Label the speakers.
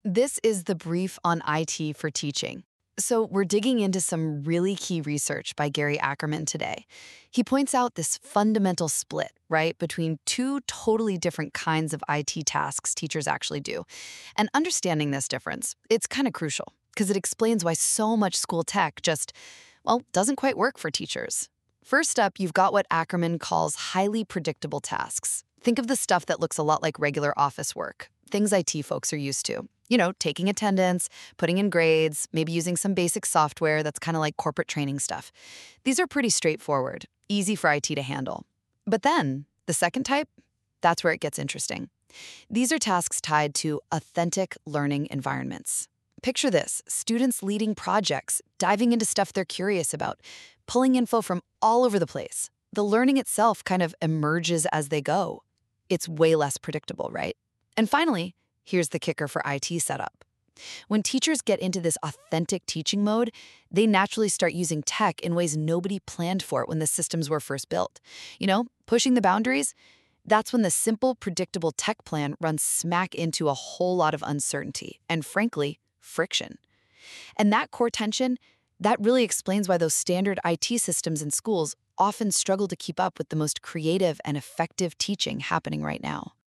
Speaker 1: This is the brief on IT for teaching. So, we're digging into some really key research by Gary Ackerman today. He points out this fundamental split, right, between two totally different kinds of IT tasks teachers actually do. And understanding this difference, it's kind of crucial because it explains why so much school tech just, well, doesn't quite work for teachers. First up, you've got what Ackerman calls highly predictable tasks. Think of the stuff that looks a lot like regular office work, things IT folks are used to. Taking attendance, putting in grades, maybe using some basic software that's kind of like corporate training stuff. These are pretty straightforward, easy for IT to handle. But then, the second type, that's where it gets interesting. These are tasks tied to authentic learning environments. Picture this, students leading projects, diving into stuff they're curious about, pulling info from all over the place. The learning itself kind of emerges as they go. It's way less predictable, right? And finally, here's the kicker for IT setup. When teachers get into this authentic teaching mode, they naturally start using tech in ways nobody planned for when the systems were first built. Pushing the boundaries, that's when the simple, predictable tech plan runs smack into a whole lot of uncertainty and, frankly, friction. And that core tension, that really explains why those standard IT systems in schools often struggle to keep up with the most creative and effective teaching happening right now.